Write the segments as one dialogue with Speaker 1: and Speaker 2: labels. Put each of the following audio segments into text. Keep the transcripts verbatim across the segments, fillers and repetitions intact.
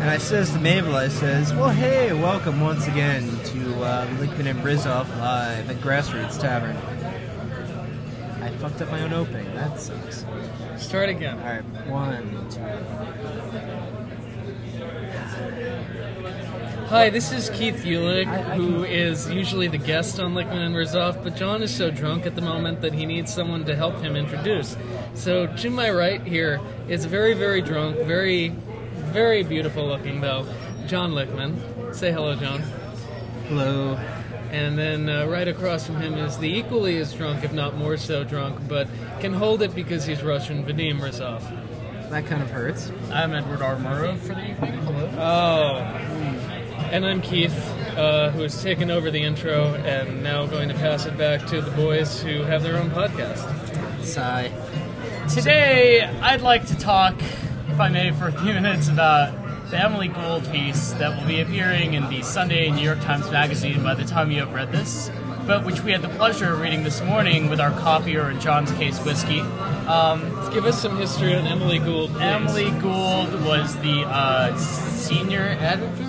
Speaker 1: And I says to Mabel, I says, well, hey, welcome once again to uh, Lichtman and Brizoff live at Grassroots Tavern. I fucked up my own opening. That sucks.
Speaker 2: Start again.
Speaker 1: All right, one, two.
Speaker 2: Hi, this is Keith Ulick, who is usually the guest on Lichtman and Brizoff, but John is so drunk at the moment that he needs someone to help him introduce. So to my right here is very, very drunk, very, very beautiful looking, though, John Lichtman. Say hello, John.
Speaker 1: Hello.
Speaker 2: And then uh, right across from him is the equally as drunk, if not more so drunk, but can hold it because he's Russian, Vadim Brizoff.
Speaker 1: That kind of hurts.
Speaker 3: I'm Edward R. Murrow for the evening. Hello.
Speaker 2: Oh. And I'm Keith, uh, who has taken over the intro and now going to pass it back to the boys who have their own podcast.
Speaker 1: Sigh.
Speaker 3: Today, I'd like to talk, if I may, for a few minutes about the Emily Gould piece that will be appearing in the Sunday New York Times Magazine by the time you have read this, but which we had the pleasure of reading this morning with our copier in John's Case Whiskey. Um,
Speaker 2: Give us some history on Emily Gould, please.
Speaker 3: Emily Gould was the uh, senior editor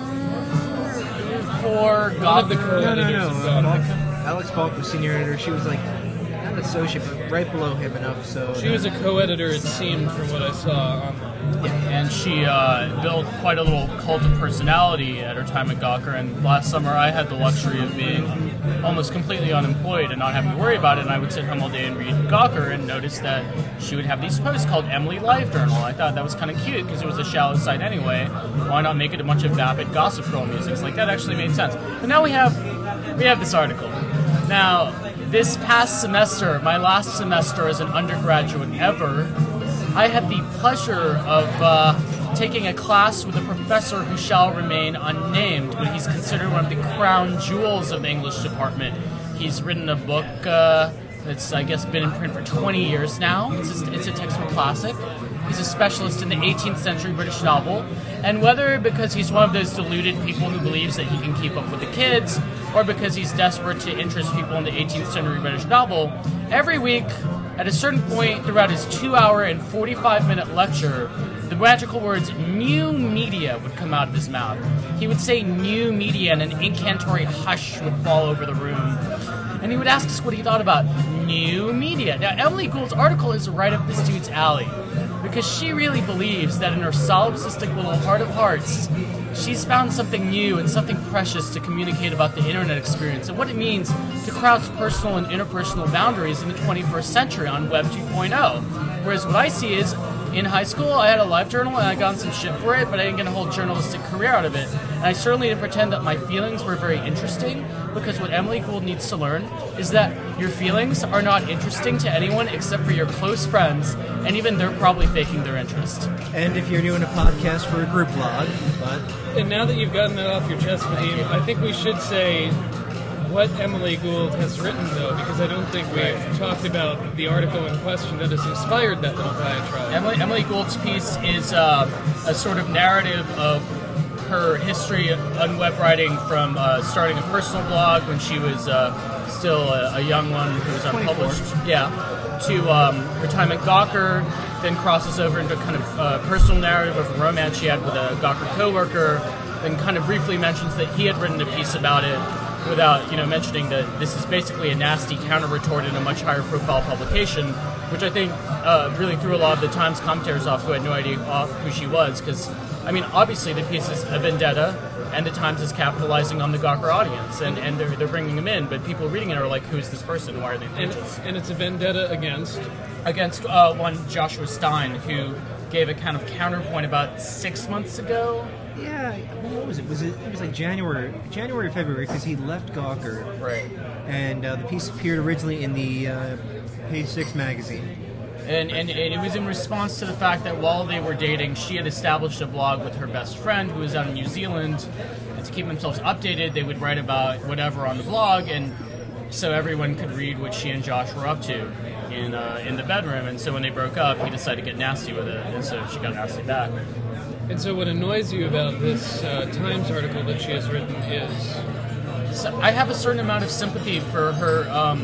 Speaker 3: for
Speaker 2: One of the
Speaker 3: Gawker.
Speaker 1: No, no,
Speaker 2: co-editors
Speaker 1: no.
Speaker 2: of
Speaker 1: Uh,
Speaker 2: Gawker.
Speaker 1: Balk- Alex Balk was senior editor. She was like, not an associate, but right below him enough, so...
Speaker 2: She was a co-editor, it seemed, from what I saw online.
Speaker 3: And she uh, built quite a little cult of personality at her time at Gawker. And last summer, I had the luxury of being almost completely unemployed and not having to worry about it. And I would sit home all day and read Gawker and notice that she would have these posts called Emily Live Journal. I thought that was kind of cute because it was a shallow site anyway. Why not make it a bunch of vapid gossip girl music? It's like that actually made sense. But now we have we have this article. Now, this past semester, my last semester as an undergraduate ever, I had the pleasure of uh, taking a class with a professor who shall remain unnamed, but he's considered one of the crown jewels of the English department. He's written a book uh, that's, I guess, been in print for twenty years now. It's a, it's a textbook classic. He's a specialist in the eighteenth century British novel, and whether because he's one of those deluded people who believes that he can keep up with the kids, or because he's desperate to interest people in the eighteenth century British novel, every week, at a certain point throughout his two hour and forty-five minute lecture, the magical words new media would come out of his mouth. He would say new media and an incantatory hush would fall over the room. And he would ask us what he thought about new media. Now, Emily Gould's article is right up this dude's alley, because she really believes that in her solipsistic little heart of hearts, she's found something new and something precious to communicate about the internet experience and what it means to cross personal and interpersonal boundaries in the twenty-first century on Web two point oh. Whereas what I see is, in high school, I had a live journal and I got some shit for it, but I didn't get a whole journalistic career out of it. And I certainly didn't pretend that my feelings were very interesting, because what Emily Gould needs to learn is that your feelings are not interesting to anyone except for your close friends, and even they're probably faking their interest.
Speaker 1: And if you're doing a podcast for a group blog, but...
Speaker 2: And now that you've gotten that off your chest, Vadim, I think we should say what Emily Gould has written, though, because I don't think we've right. talked about the article in question that has inspired that little diatribe.
Speaker 3: Emily, Emily Gould's piece is uh, a sort of narrative of her history on web writing, from uh, starting a personal blog when she was uh, still a, a young one who was unpublished, yeah, to um, her time at Gawker, then crosses over into kind of uh, personal narrative of a romance she had with a Gawker coworker, then kind of briefly mentions that he had written a piece about it, without, you know, mentioning that this is basically a nasty counter-retort in a much higher profile publication, which I think uh, really threw a lot of the Times commentators off who had no idea who she was, because, I mean, obviously the piece is a vendetta, and the Times is capitalizing on the Gawker audience, and, and they're, they're bringing him in, but people reading it are like, who's this person? Why are they
Speaker 2: and, and it's a vendetta against?
Speaker 3: Against uh, one Joshua Stein, who gave a kind of counterpoint about six months ago.
Speaker 1: Yeah, what was it? Was it? It was like January, January or February, because he left Gawker.
Speaker 3: Right.
Speaker 1: And uh, the piece appeared originally in the uh, Page Six magazine.
Speaker 3: And, and and it was in response to the fact that while they were dating, she had established a blog with her best friend who was out in New Zealand, and to keep themselves updated, they would write about whatever on the blog, and so everyone could read what she and Josh were up to in uh, in the bedroom. And so when they broke up, he decided to get nasty with it, and so she got nasty back.
Speaker 2: And so what annoys you about this uh, Times article that she has written is?
Speaker 3: So I have a certain amount of sympathy for her um,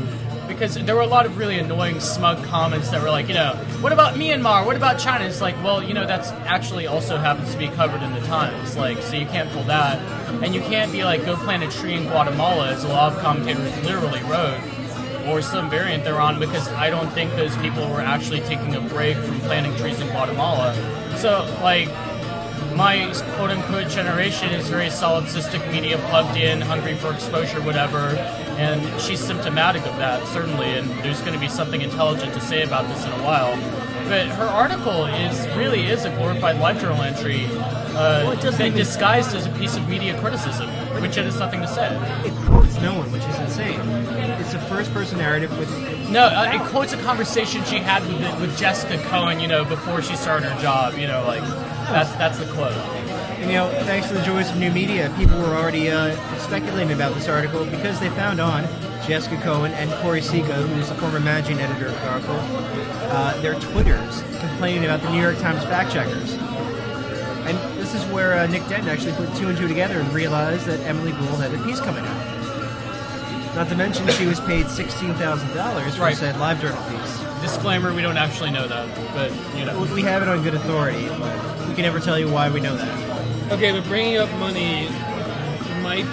Speaker 3: because there were a lot of really annoying, smug comments that were like, you know, what about Myanmar? What about China? It's like, well, you know, that's actually also happens to be covered in the Times, like, so you can't pull that, and you can't be like, go plant a tree in Guatemala, as a lot of commentators literally wrote, or some variant they're on, because I don't think those people were actually taking a break from planting trees in Guatemala. So, like, my quote-unquote generation is very solipsistic media, plugged in, hungry for exposure, whatever, and she's symptomatic of that, certainly, and there's going to be something intelligent to say about this in a while. But her article is really is a glorified LiveJournal entry uh,
Speaker 1: well,
Speaker 3: that even... disguised as a piece of media criticism, which it has nothing to say.
Speaker 1: It quotes no one, which is insane. It's a first-person narrative with...
Speaker 3: No, uh, it quotes a conversation she had with with Jessica Cohen, you know, before she started her job, you know, like, that's that's the quote.
Speaker 1: And, you know, thanks to the joys of new media, people were already uh, speculating about this article because they found on Jessica Cohen and Corey Sika, who's the former managing editor of the article, uh, their Twitters complaining about the New York Times fact-checkers. And this is where uh, Nick Denton actually put two and two together and realized that Emily Gould had a piece coming out. Not to mention she was paid sixteen thousand dollars for
Speaker 3: right.
Speaker 1: said LiveJournal piece.
Speaker 3: Disclaimer, we don't actually know that, but, you know.
Speaker 1: We have it on good authority, but we can never tell you why we know that.
Speaker 2: Okay, but bringing up money might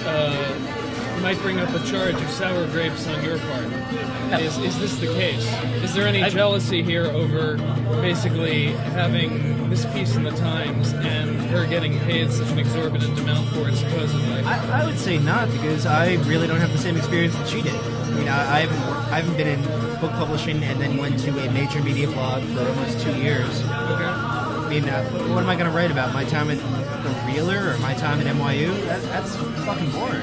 Speaker 2: uh, might bring up a charge of sour grapes on your part. Is is this the case? Is there any jealousy here over basically having this piece in the Times and her getting paid such an exorbitant amount for it, supposedly?
Speaker 1: I, I would say not, because I really don't have the same experience that she did. I mean, I, I haven't I haven't been in book publishing and then went to a major media blog for almost two years.
Speaker 2: Okay.
Speaker 1: I mean, uh, what am I going to write about? My time at The Reeler or my time at N Y U? That, that's fucking boring.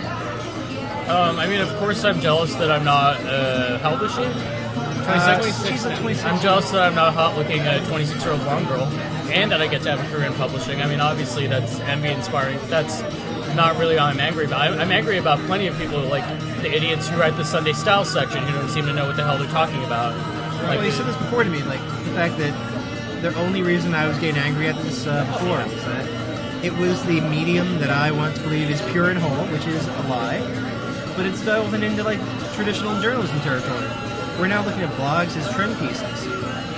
Speaker 3: Um, I mean, of course, I'm jealous that I'm not. Uh, how old is she? twenty-six.
Speaker 1: Uh, she's a twenty-six.
Speaker 3: I'm jealous that I'm not a hot-looking uh, twenty-six-year-old blonde girl, and that I get to have a career in publishing. I mean, obviously, that's envy-inspiring. That's not really all I'm angry about. I'm, I'm angry about plenty of people, like the idiots who write the Sunday Style section, who don't seem to know what the hell they're talking about. Like,
Speaker 1: well, you said this before to me, like the fact that the only reason I was getting angry at this uh, before was that it was the medium that I want to believe is pure and whole, which is a lie. But it's delving into like traditional journalism territory. We're now looking at blogs as trim pieces.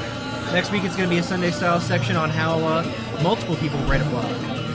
Speaker 1: Next week it's going to be a Sunday Style section on how uh, multiple people write a blog.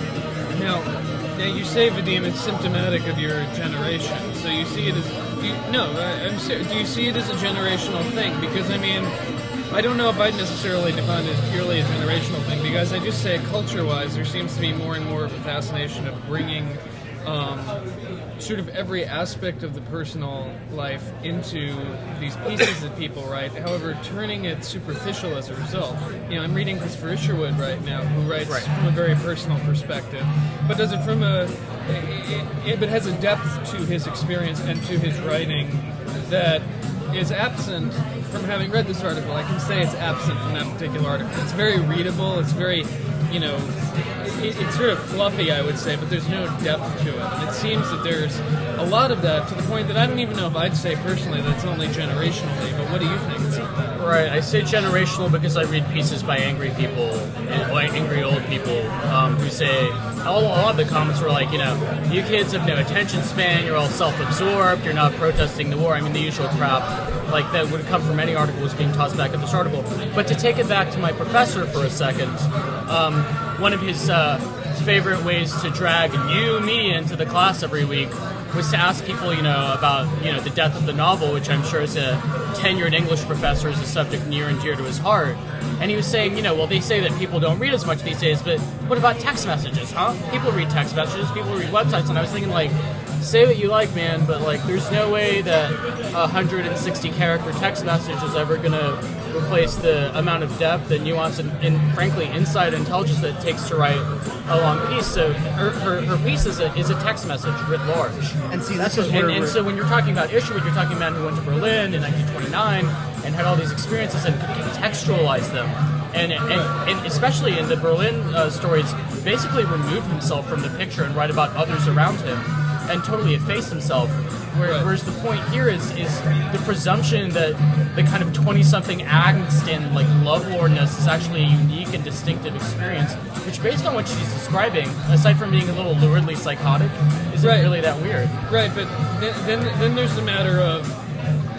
Speaker 2: Now, now you say, Vadim, it's symptomatic of your generation. So you see it as do you, no. I, I'm serious. Do you see it as a generational thing? Because I mean, I don't know if I'd necessarily define it as purely a generational thing. Because I just say, culture-wise, there seems to be more and more of a fascination of bringing. Um, sort of every aspect of the personal life into these pieces that people write, however, turning it superficial as a result. You know, I'm reading Christopher Isherwood right now, who writes right. from a very personal perspective, but does it from a, it, it, but has a depth to his experience and to his writing that is absent from having read this article. I can say it's absent from that particular article. It's very readable, it's very, you know, it, it's sort of fluffy, I would say, but there's no depth to it. And it seems that there's a lot of that, to the point that I don't even know if I'd say personally that it's only generationally, but what do you think about that?
Speaker 3: Right, I say generational because I read pieces by angry people, angry old people, um, who say, a lot of the comments were like, you know, you kids have no attention span, you're all self-absorbed, you're not protesting the war. I mean, the usual crap, like, that would come from any article was being tossed back at this article. But to take it back to my professor for a second, um, one of his uh, favorite ways to drag new media into the class every week was to ask people, you know, about, you know, the death of the novel, which I'm sure as a tenured English professor is a subject near and dear to his heart. And he was saying, you know, well, they say that people don't read as much these days, but what about text messages, huh? People read text messages, people read websites, and I was thinking, like, say what you like, man, but, like, there's no way that a one hundred sixty character text message is ever going to replace the amount of depth and nuance and, and, frankly, insight and intelligence that it takes to write a long piece. So her, her, her piece is a, is a text message writ large.
Speaker 1: And see, that's what
Speaker 3: and, and so when you're talking about Isherwood, you're talking about a man who went to Berlin in nineteen twenty-nine and had all these experiences and could contextualize them. And, and, and especially in the Berlin uh, stories, basically remove himself from the picture and write about others around him and totally efface himself. Whereas, whereas the point here is is the presumption that the kind of twenty-something angst and like lovelornness is actually a unique and distinctive experience, which, based on what she's describing, aside from being a little luridly psychotic, isn't
Speaker 2: right.
Speaker 3: really that weird.
Speaker 2: Right, but then, then then there's the matter of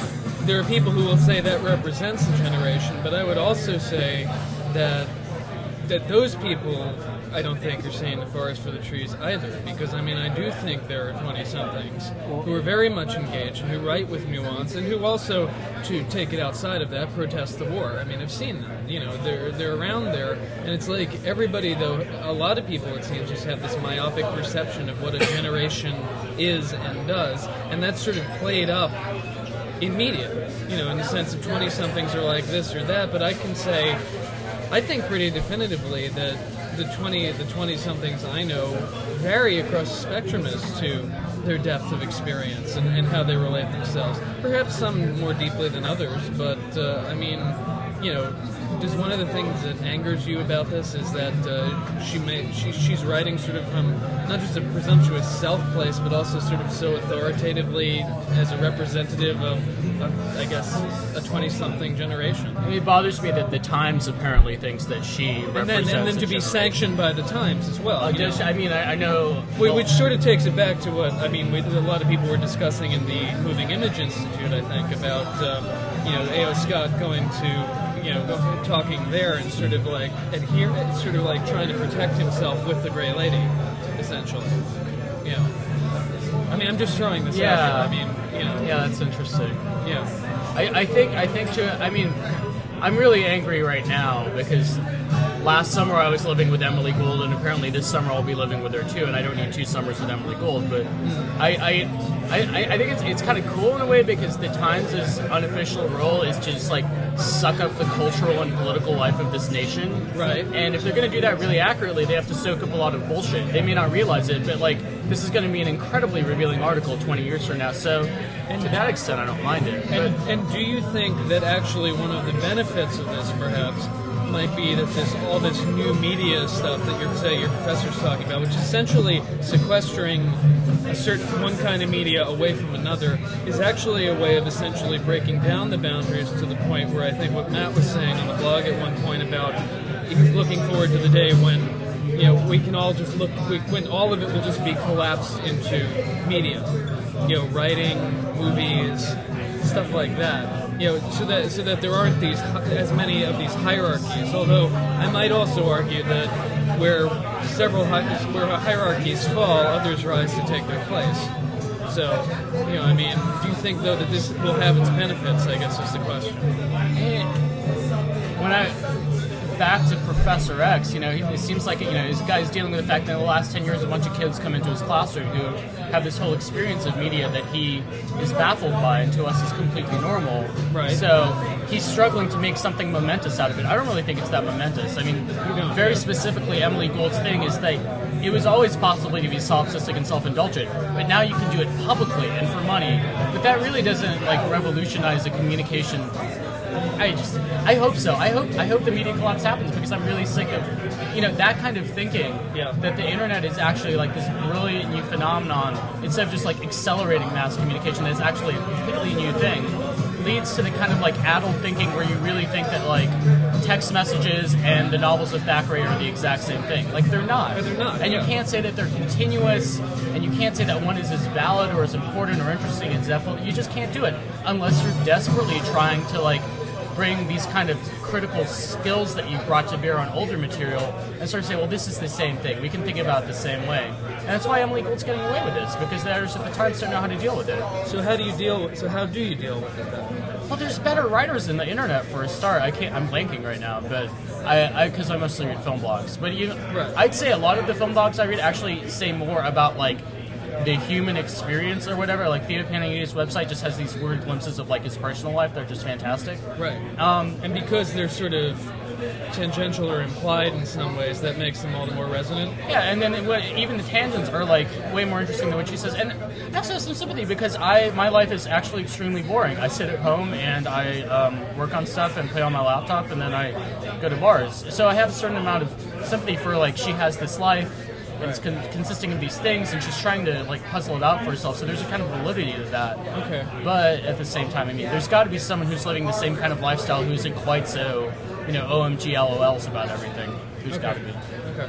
Speaker 2: there are people who will say that represents a generation, but I would also say that that those people, I don't think, are seeing the forest for the trees either. Because, I mean, I do think there are twenty-somethings who are very much engaged and who write with nuance and who also, to take it outside of that, protest the war. I mean, I've seen them. You know, they're they're around there. And it's like everybody, though, a lot of people, it seems, just have this myopic perception of what a generation is and does. And that's sort of played up in media, you know, in the sense of twenty-somethings are like this or that. But I can say, I think pretty definitively that the twenty the twenty-somethings I know vary across the spectrum as to their depth of experience and, and how they relate themselves. Perhaps some more deeply than others, but uh, I mean, you know, just one of the things that angers you about this is that uh, she may she, she's writing sort of from not just a presumptuous self place, but also sort of so authoritatively as a representative of, of I guess, a twenty-something generation.
Speaker 3: I mean, it bothers me that the Times apparently thinks that she
Speaker 2: And then,
Speaker 3: represents
Speaker 2: and then
Speaker 3: a
Speaker 2: to be
Speaker 3: generation.
Speaker 2: sanctioned by the Times as well.
Speaker 3: Uh,
Speaker 2: you
Speaker 3: just-
Speaker 2: know?
Speaker 3: I mean, I, I know.
Speaker 2: Wh-
Speaker 3: well,
Speaker 2: Which sort of takes it back to what I mean. We, a lot of people were discussing in the Moving Image Institute, I think, about um, you know A O. Scott going to you know go- talking there and sort of like adhere, sort of like trying to protect himself with the Gray Lady, essentially. Yeah. I mean, I'm just throwing this
Speaker 3: Yeah.
Speaker 2: out there. I mean, you know.
Speaker 3: Yeah, that's interesting.
Speaker 2: Yeah.
Speaker 3: I, I think I think to I mean, I'm really angry right now because last summer I was living with Emily Gould, and apparently this summer I'll be living with her too. And I don't need two summers with Emily Gould, but I I, I, I think it's it's kind of cool in a way because the Times' unofficial role is to just like suck up the cultural and political life of this nation.
Speaker 2: Right.
Speaker 3: And if they're going to do that really accurately, they have to soak up a lot of bullshit. They may not realize it, but like this is going to be an incredibly revealing article twenty years from now. So, and to that extent, I don't mind it.
Speaker 2: And, and do you think that actually one of the benefits of this, perhaps, might be that this all this new media stuff that you're say your professor's talking about, which is essentially sequestering a certain one kind of media away from another, is actually a way of essentially breaking down the boundaries to the point where I think what Matt was saying on the blog at one point about he's looking forward to the day when you know we can all just look we, when all of it will just be collapsed into media, you know, writing, movies, stuff like that. You know, so that so that there aren't these as many of these hierarchies. Although I might also argue that where several hi- where hierarchies fall, others rise to take their place. So, you know, I mean, do you think though that this will have its benefits? I guess is the question.
Speaker 3: When I back to Professor X, you know, he, it seems like you know this guy's dealing with the fact that in the last ten years, a bunch of kids come into his classroom who have this whole experience of media that he is baffled by, and to us is completely normal.
Speaker 2: Right.
Speaker 3: So he's struggling to make something momentous out of it. I don't really think it's that momentous. I mean,
Speaker 2: don't,
Speaker 3: very
Speaker 2: yeah.
Speaker 3: specifically, Emily Gould's thing is that it was always possible to be solipsistic and self-indulgent, but now you can do it publicly and for money. But that really doesn't like revolutionize the communication. I just, I hope so. I hope, I hope the media collapse happens because I'm really sick of, you know, that kind of thinking.
Speaker 2: Yeah.
Speaker 3: That the internet is actually like this brilliant new phenomenon instead of just like accelerating mass communication. That's actually a completely new thing. Leads to the kind of like adult thinking where you really think that like text messages and the novels of Thackeray are the exact same thing. Like they're not.
Speaker 2: They're not,
Speaker 3: And
Speaker 2: yeah.
Speaker 3: you can't say that they're continuous, and you can't say that one is as valid or as important or interesting as definitely. You just can't do it unless you're desperately trying to like bring these kind of critical skills that you've brought to bear on older material and sort of say, well, this is the same thing. We can think about it the same way. And that's why Emily Gould's getting away with this, because the editors at the Times don't know how to deal with it.
Speaker 2: So how do you deal? With, so how do you deal with it then?
Speaker 3: Well, there's better writers in the internet for a start. I can't. I'm blanking right now, but I because I, I mostly read film blogs. But you,
Speaker 2: Right.
Speaker 3: I'd say a lot of the film blogs I read actually say more about like the human experience or whatever. Like Theo Panagiotis' website just has these weird glimpses of like his personal life. They're just fantastic.
Speaker 2: Right.
Speaker 3: Um,
Speaker 2: And because they're sort of tangential or implied in some ways, that makes them all the more resonant.
Speaker 3: Yeah, and then it, what- even the tangents are like way more interesting than what she says. And I also have some sympathy because I my life is actually extremely boring. I sit at home and I um, work on stuff and play on my laptop, and then I go to bars. So I have a certain amount of sympathy for like she has this life. And it's con- consisting of these things, and she's trying to like puzzle it out for herself. So there's a kind of validity to that.
Speaker 2: Okay.
Speaker 3: But at the same time, I mean, there's got to be someone who's living the same kind of lifestyle who isn't quite so, you know, O M G L O Ls about everything. Who's got to be?
Speaker 2: Okay.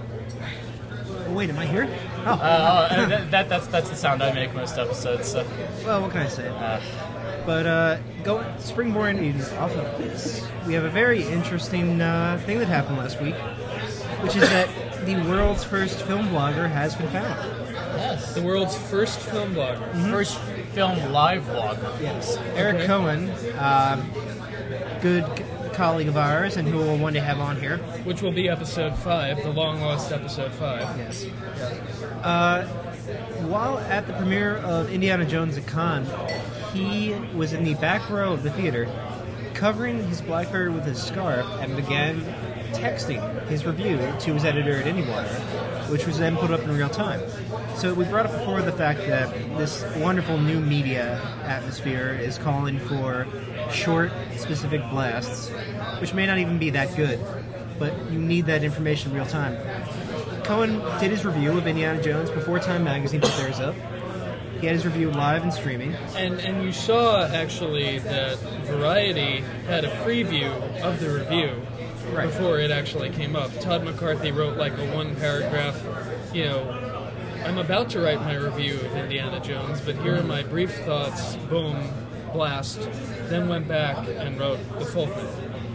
Speaker 1: Oh, wait, am I here? Oh,
Speaker 3: Uh, uh, that, that that's that's the sound I make most episodes. So.
Speaker 1: well, what can I say?
Speaker 3: Uh,
Speaker 1: But uh, going springboarding off of this, we have a very interesting uh, thing that happened last week, which is that the world's first film blogger has been found.
Speaker 3: Yes.
Speaker 2: The world's first film blogger.
Speaker 1: Mm-hmm.
Speaker 3: First film live vlogger.
Speaker 1: Yes, Eric
Speaker 2: Okay.
Speaker 1: Cohen, um, good c- colleague of ours, and who we'll one day have on here.
Speaker 2: Which will be episode five, the long lost episode five.
Speaker 1: Yes. Uh, while at the premiere of Indiana Jones at Cannes, he was in the back row of the theater, covering his BlackBerry with his scarf, and began texting his review to his editor at IndieWire, which was then put up in real time. So we brought up before the fact that this wonderful new media atmosphere is calling for short, specific blasts, which may not even be that good, but you need that information in real time. Cohen did his review of Indiana Jones before Time Magazine put theirs up. He had his review live and streaming.
Speaker 2: And and you saw actually that Variety had a preview of the review
Speaker 1: Right.
Speaker 2: before it actually came up. Todd McCarthy wrote like a one paragraph, you know, I'm about to write my review of Indiana Jones, but here are my brief thoughts, boom, blast, then went back and wrote the full thing.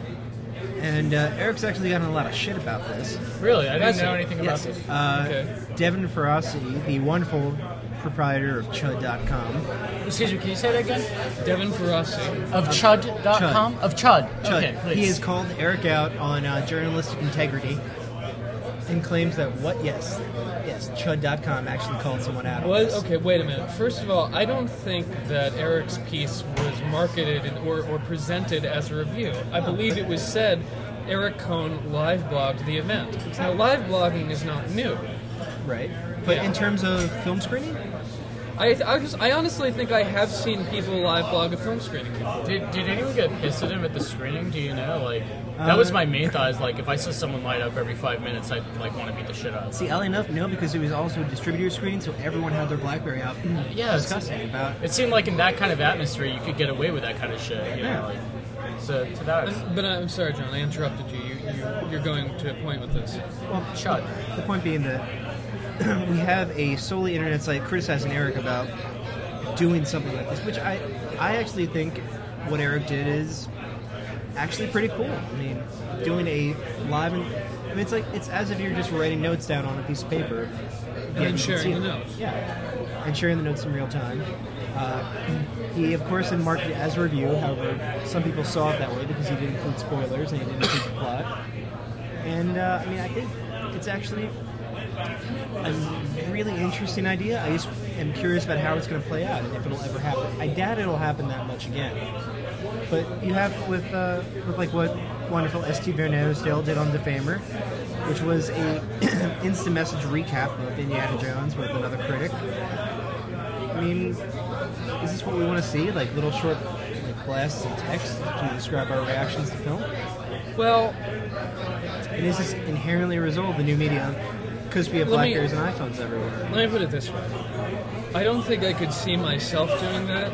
Speaker 1: And uh, Eric's actually gotten a lot of shit about this.
Speaker 3: Really? I didn't
Speaker 2: That's
Speaker 3: know
Speaker 2: it.
Speaker 3: anything
Speaker 1: Yes.
Speaker 3: about this.
Speaker 1: Uh,
Speaker 2: Okay.
Speaker 1: Devin Ferrasi, the wonderful proprietor of Chud dot com.
Speaker 3: Excuse me, can you say that again?
Speaker 2: Devin Ferrasi.
Speaker 3: Of chud dot com? Of Chud.
Speaker 1: Chud.
Speaker 3: Okay, please.
Speaker 1: He has called Eric out on uh, journalistic integrity and claims that what? Yes, yes, Chud dot com actually called someone out. on
Speaker 2: Was
Speaker 1: this.
Speaker 2: okay. Wait a minute. First of all, I don't think that Eric's piece was marketed in, or, or presented as a review. I believe it was said Eric Cohn live blogged the event. Now, live blogging is not new.
Speaker 1: Right. But
Speaker 2: Yeah.
Speaker 1: in terms of film screening,
Speaker 2: I, I, just, I honestly think I have seen people live blog a film screening before.
Speaker 3: Did, did anyone get pissed at him at the screening? Do you know? Like, that was my main thought. Is like, if I saw someone light up every five minutes, I'd like want to beat the shit out of them.
Speaker 1: see, oddly enough, no, because it was also a distributor screening, so everyone had their BlackBerry out
Speaker 3: Yeah, it's-
Speaker 1: discussing about.
Speaker 3: It seemed like in that kind of atmosphere, you could get away with that kind of shit. You know,
Speaker 1: Yeah.
Speaker 3: like, so to that,
Speaker 2: But, but I'm sorry, John. I interrupted you. You, you. You're going to a point with this.
Speaker 1: Well,
Speaker 3: Chud.
Speaker 1: the point being that we have a solely internet site criticizing Eric about doing something like this, which I, I actually think what Eric did is actually pretty cool. I mean, doing a live, and, I mean, it's like it's as if you're just writing notes down on a piece of paper
Speaker 2: And
Speaker 1: you can
Speaker 2: sharing
Speaker 1: see
Speaker 2: the
Speaker 1: it.
Speaker 2: notes.
Speaker 1: Yeah, and sharing the notes in real time. Uh, he, of course, then marketed it as a review. However, some people saw it that way because he didn't include spoilers and he didn't include the plot. And uh, I mean, I think it's actually a really interesting idea. I just am curious about how it's going to play out and if it'll ever happen. I doubt it'll happen that much again. But you have with uh, with like what wonderful S T Vernersdale did on Defamer, which was a instant message recap of Indiana Jones with another critic. I mean, is this what we want to see? Like little short like blasts of text to describe our reactions to film?
Speaker 2: Well,
Speaker 1: And is this inherently a result of the new media? Because we have
Speaker 2: Let me-
Speaker 1: Blackberries and iPhones everywhere.
Speaker 2: let me put it this way. I don't think I could see myself doing that.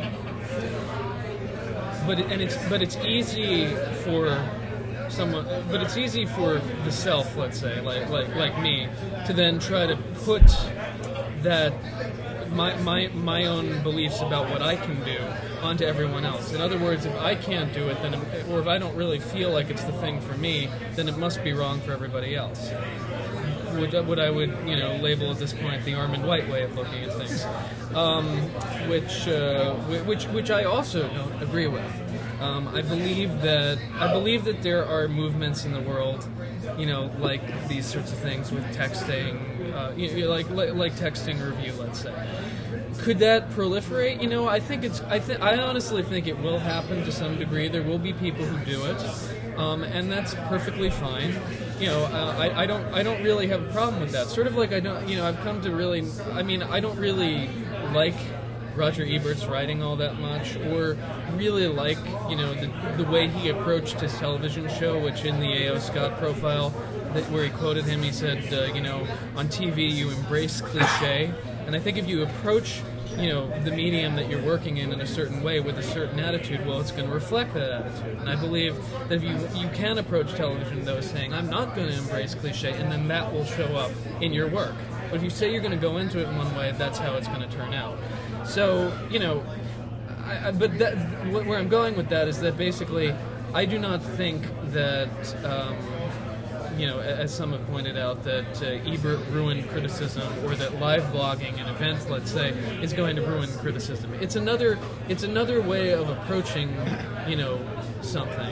Speaker 2: But it, and it's but it's easy for someone. But it's easy for the self, let's say, like like like me, to then try to put that my my my own beliefs about what I can do onto everyone else. In other words, if I can't do it, then it, or if I don't really feel like it's the thing for me, then it must be wrong for everybody else. Which, what I would, you know, label at this point the Armand White way of looking at things, um, which, uh, whi- which, which I also don't agree with. Um, I believe that I believe that there are movements in the world, you know, like these sorts of things with texting, uh, you you know, like, like like texting review, let's say. Could that proliferate? You know, I think it's. I think. I honestly think it will happen to some degree. There will be people who do it, um, and that's perfectly fine. You know, uh, I, I don't. I don't really have a problem with that. Sort of like I don't. You know, I've come to really. I mean, I don't really like Roger Ebert's writing all that much, or really like, you know, the the way he approached his television show, which in the A O. Scott profile, that where he quoted him, he said, uh, you know, on T V you embrace cliche. And I think if you approach, you know, the medium that you're working in in a certain way with a certain attitude, well, it's going to reflect that attitude. And I believe that if you you can approach television, though, saying, I'm not going to embrace cliche, and then that will show up in your work. But if you say you're going to go into it in one way, that's how it's going to turn out. So, you know, I, I, but that, where I'm going with that is that basically, I do not think that, um, you know, as some have pointed out, that uh, Ebert ruined criticism, or that live blogging and events, let's say, is going to ruin criticism. It's another, it's another way of approaching, you know, something,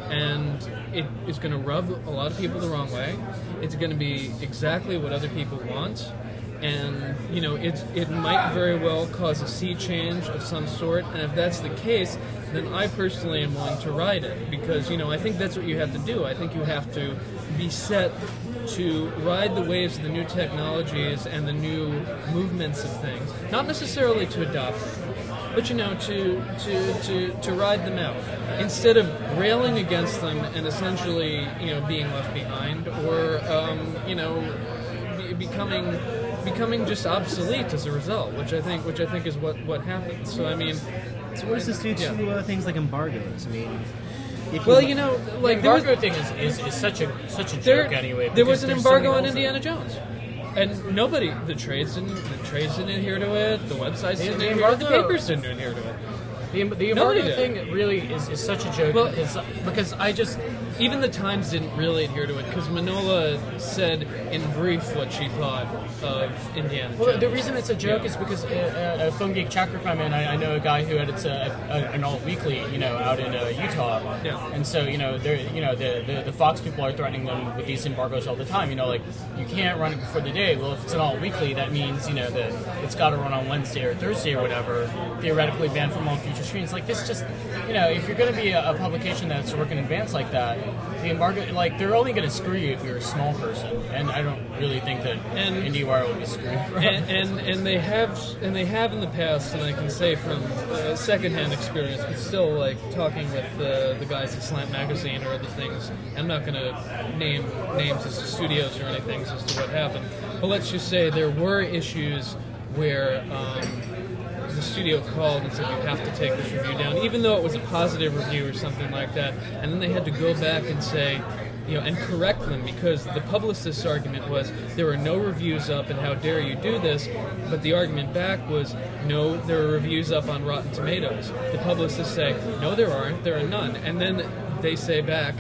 Speaker 2: and it is going to rub a lot of people the wrong way. It's going to be exactly what other people want. And, you know, it, it might very well cause a sea change of some sort, and if that's the case, then I personally am willing to ride it, because, you know, I think that's what you have to do. I think you have to be set to ride the waves of the new technologies and the new movements of things, not necessarily to adopt them, but, you know, to, to, to, to ride them out, instead of railing against them and essentially, you know, being left behind, or, um, you know, be, becoming... becoming just obsolete as a result, which I think, which I think is what, what happens. So I mean,
Speaker 1: so what does this do to
Speaker 2: yeah.
Speaker 1: uh, things like embargoes? I mean, if
Speaker 2: well,
Speaker 1: you,
Speaker 2: you know,
Speaker 3: The
Speaker 2: like there was,
Speaker 3: embargo thing is, is, is such a such a
Speaker 2: there,
Speaker 3: joke anyway.
Speaker 2: there was
Speaker 3: because
Speaker 2: an
Speaker 3: there's so
Speaker 2: embargo
Speaker 3: many
Speaker 2: on
Speaker 3: holes in it.
Speaker 2: Indiana Jones, and nobody, the trades didn't, the trades didn't adhere to it, the websites
Speaker 3: The-
Speaker 2: didn't
Speaker 3: the
Speaker 2: adhere to it, the
Speaker 3: embargo-
Speaker 2: papers didn't adhere to it.
Speaker 3: The, the
Speaker 2: Nobody
Speaker 3: embargo
Speaker 2: did.
Speaker 3: thing really is, is such a joke
Speaker 2: Well-
Speaker 3: because, because I just
Speaker 2: Even the Times didn't really adhere to it, because Manola said in brief what she thought of Indiana
Speaker 3: well
Speaker 2: Jones.
Speaker 3: the reason it's a joke
Speaker 2: Yeah.
Speaker 3: is because uh, uh, Film Geek Chat Group I'm in, I, I know a guy who edits a, a, an alt weekly, you know, out in uh, Utah,
Speaker 2: Yeah.
Speaker 3: and so you know they're you know the, the the Fox people are threatening them with these embargoes all the time. You know, like you can't run it before the day. Well, if it's an alt weekly, that means you know that it's got to run on Wednesday or Thursday or whatever. Theoretically banned from all future screens. Like this, just you know, if you're going to be a, a publication that's working in advance like that, the embargo, like they're only going to screw you if you're a small person, and I don't really think that
Speaker 2: And-
Speaker 3: IndieWire will be screwed.
Speaker 2: and, and and they have and they have in the past, and I can say from uh, secondhand experience, but still, like talking with uh, the guys at Slant Magazine or other things. I'm not going to name names as to studios or anything as to what happened, but let's just say there were issues where um, the studio called and said you have to take this review down, even though it was a positive review or something like that, and then they had to go back and say, you know, and correct them, because the publicist's argument was there were no reviews up and how dare you do this, but the argument back was no, there are reviews up on Rotten Tomatoes. The publicists say no, there aren't, there are none, and then they say back,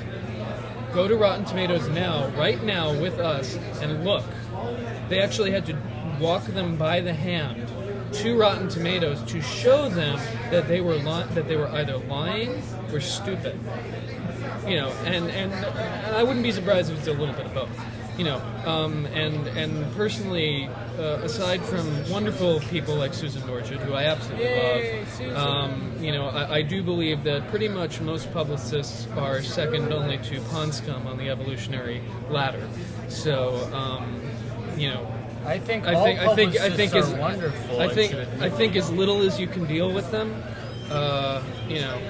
Speaker 2: go to Rotten Tomatoes now, right now with us, and look. They actually had to walk them by the hand to Rotten Tomatoes to show them that they were li- that they were either lying or stupid. You know, and, and and I wouldn't be surprised if it's a little bit of both. You know, um, and and personally, uh, aside from wonderful people like Susan Norchid, who I absolutely
Speaker 3: Yay,
Speaker 2: love,
Speaker 3: Susan.
Speaker 2: um, you know, I, I do believe that pretty much most publicists are second only to pond scum on the evolutionary ladder. So, um, you know.
Speaker 3: I think
Speaker 2: I
Speaker 3: all
Speaker 2: think I think I think
Speaker 3: publicists
Speaker 2: as
Speaker 3: are wonderful.
Speaker 2: I think
Speaker 3: should admit
Speaker 2: I think as little as you can deal with them, uh, you know,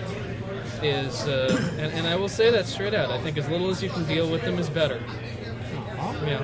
Speaker 2: is uh, and, and I will say that straight out. I think as little as you can deal with them is better. Yeah.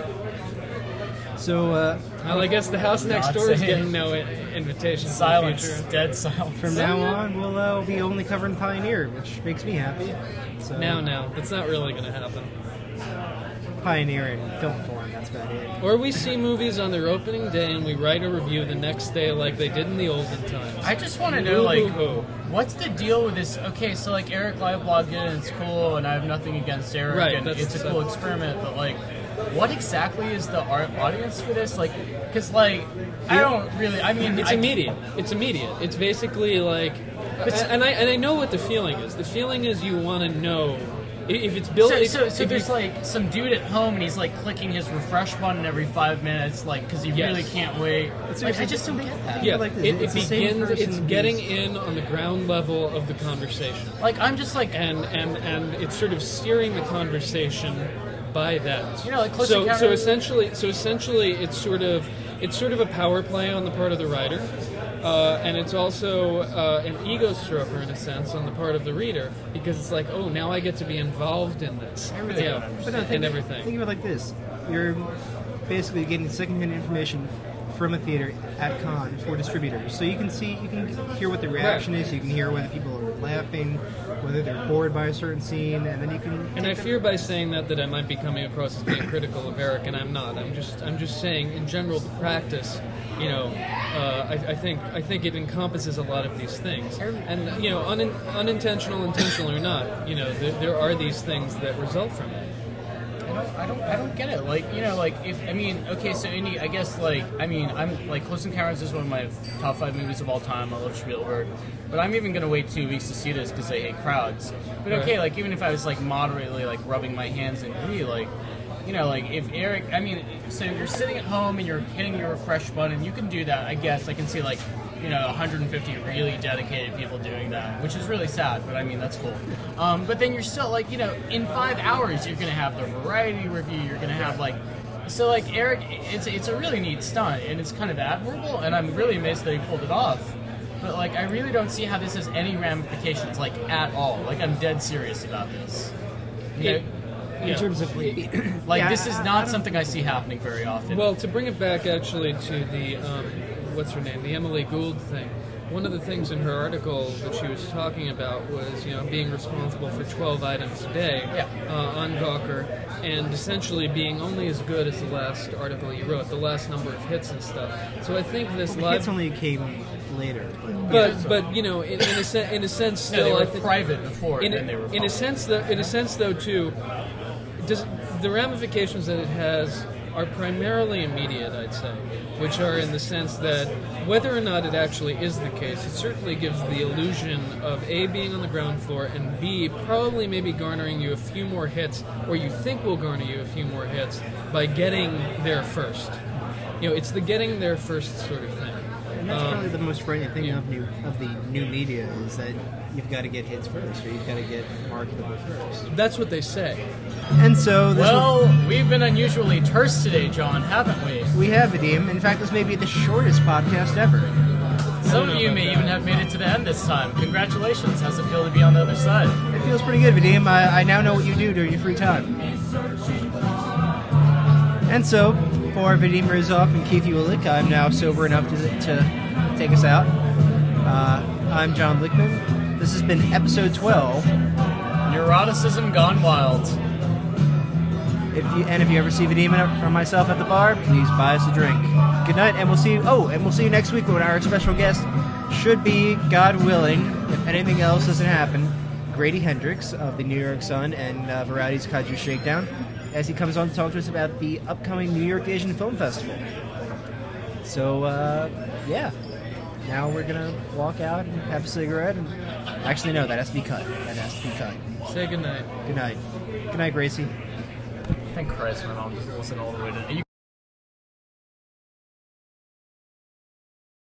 Speaker 1: so uh,
Speaker 2: Well, I guess the house next
Speaker 3: Not
Speaker 2: door is
Speaker 3: saying.
Speaker 2: getting no i- invitations
Speaker 3: silence,
Speaker 2: in the future.
Speaker 3: dead silence.
Speaker 1: from now on, we'll uh, be only covering Pioneer, which makes me happy. So,
Speaker 2: Now, now, that's not really going to happen.
Speaker 1: Pioneer in film form, that's about it.
Speaker 2: Or we see movies on their opening day and we write a review the next day like they did in the olden times.
Speaker 3: I just want to know, like,
Speaker 2: Boo-hoo-hoo.
Speaker 3: what's the deal with this? Okay, so like Eric Liveblogged it, and it's cool, and I have nothing against Eric,
Speaker 2: Right,
Speaker 3: and
Speaker 2: that's-
Speaker 3: it's a cool experiment. But like, what exactly is the art audience for this? Like, because like, I don't really. I mean,
Speaker 2: It's
Speaker 3: I,
Speaker 2: immediate. It's immediate. It's basically like,
Speaker 3: It's-
Speaker 2: and I and I know what the feeling is. The feeling is you want to know i- if it's built.
Speaker 3: So,
Speaker 2: if-
Speaker 3: so, so
Speaker 2: if
Speaker 3: there's
Speaker 2: you-
Speaker 3: like some dude at home, and he's like clicking his refresh button every five minutes, like because he
Speaker 2: Yes.
Speaker 3: really can't wait.
Speaker 1: It's
Speaker 3: Like, I
Speaker 1: seriously-
Speaker 3: just don't get that.
Speaker 2: yeah,
Speaker 1: like this.
Speaker 2: it,
Speaker 1: It's
Speaker 2: it
Speaker 1: the same
Speaker 2: begins.
Speaker 1: person
Speaker 2: It's
Speaker 1: who's-
Speaker 2: getting in on the ground level of the conversation,
Speaker 3: Like I'm just like,
Speaker 2: and and and it's sort of steering the conversation by that.
Speaker 3: You know, like Close
Speaker 2: so
Speaker 3: Encounters-
Speaker 2: so essentially so essentially it's sort of it's sort of a power play on the part of the writer. Uh, and it's also uh, an ego stroker in a sense on the part of the reader, because it's like, oh, now I get to be involved in this.
Speaker 3: I really
Speaker 2: yeah,
Speaker 3: don't understand.
Speaker 1: But no, think,
Speaker 2: and everything.
Speaker 1: Think of it like this: you're basically getting secondhand information from a theater at con for distributors. So you can see, you can hear what the reaction
Speaker 2: Right.
Speaker 1: is. You can hear whether people are laughing, whether they're bored by a certain scene, and then you can.
Speaker 2: And I
Speaker 1: take them-
Speaker 2: fear by saying that that I might be coming across as being critical of Eric, and I'm not. I'm just I'm just saying in general the practice. You know, uh, I, I think I think it encompasses a lot of these things, and you know, un, unintentional, intentional or not, you know, there, there are these things that result from it.
Speaker 3: I don't, I don't, I don't get it. Like, you know, like if I mean, okay, so Indy, I guess, like, I mean, I'm like Close Encounters is one of my top five movies of all time. I love Spielberg, but I'm even gonna wait two weeks to see this because I hate crowds. But okay,
Speaker 2: Right.
Speaker 3: like even if I was like moderately like rubbing my hands in glee, like, you know, like if Eric, I mean, so you're sitting at home and you're hitting your refresh button, you can do that. I guess I can see like, you know, one hundred fifty really dedicated people doing that, which is really sad, but I mean, that's cool. Um, but then you're still like, you know, in five hours, you're going to have the variety review, you're going to have like, so like Eric, it's, it's a really neat stunt, and it's kind of admirable, and I'm really amazed that he pulled it off. But like, I really don't see how this has any ramifications, like, at all. Like, I'm dead serious about this. You know,
Speaker 1: in
Speaker 2: Yeah.
Speaker 1: terms of like,
Speaker 3: like
Speaker 1: yeah,
Speaker 3: this is
Speaker 1: I- I
Speaker 3: not
Speaker 1: don't-
Speaker 3: something I see happening very often.
Speaker 2: Well, to bring it back actually to the um, what's her name, the Emily Gould thing. One of the things in her article that she was talking about was, you know, being responsible for twelve items a day
Speaker 3: Yeah.
Speaker 2: uh, on Gawker, and essentially being only as good as the last article you wrote, the last number of hits and stuff. So I think this
Speaker 1: The
Speaker 2: live,
Speaker 1: hits only came later.
Speaker 2: but but you know, in, in a sen- in a sense,
Speaker 3: yeah, they
Speaker 2: still,
Speaker 3: were
Speaker 2: I think
Speaker 3: private before,
Speaker 2: in
Speaker 3: and
Speaker 2: a,
Speaker 3: then they were
Speaker 2: in a
Speaker 3: public.
Speaker 2: sense though, in a sense though too, does the ramifications that it has are primarily immediate, I'd say, which are in the sense that whether or not it actually is the case, it certainly gives the illusion of A, being on the ground floor, and B, probably maybe garnering you a few more hits, or you think will garner you a few more hits by getting there first. You know, it's the getting there first sort of thing.
Speaker 1: And that's
Speaker 2: Um,
Speaker 1: probably the most frightening thing
Speaker 2: yeah.
Speaker 1: of new of the new media is that you've got to get hits first, or you've got to get marketable first.
Speaker 2: That's what they say.
Speaker 1: And so this
Speaker 3: Well, we've been unusually terse today, John, haven't we?
Speaker 1: one, we have Vadim. In fact, this may be the shortest podcast ever.
Speaker 3: Some of you may even have made it to the end this time. Congratulations. How's it feel to be on the other side?
Speaker 1: It feels pretty good, Vadim. I, I now know what you do during your free time. And so, for Vadim Rizov and Keith Ulick, I'm now sober enough to, to take us out. Uh, I'm John Lickman. This has been episode twelve.
Speaker 3: Neuroticism gone wild.
Speaker 1: If you, and if you ever see Vadim or myself at the bar, please buy us a drink. Good night, and we'll see you. Oh, and we'll see you next week when our special guest should be, God willing, if anything else doesn't happen, Grady Hendrix of the New York Sun and uh, Variety's Kaiju Shakedown, as he comes on to talk to us about the upcoming New York Asian Film Festival. So, uh, yeah. Now we're gonna walk out and have a cigarette. And actually, no, that has to be cut. That has to be cut.
Speaker 2: Say goodnight.
Speaker 1: Good night. Good night, Gracie.
Speaker 3: Thank Christ my mom just listened all the way to... You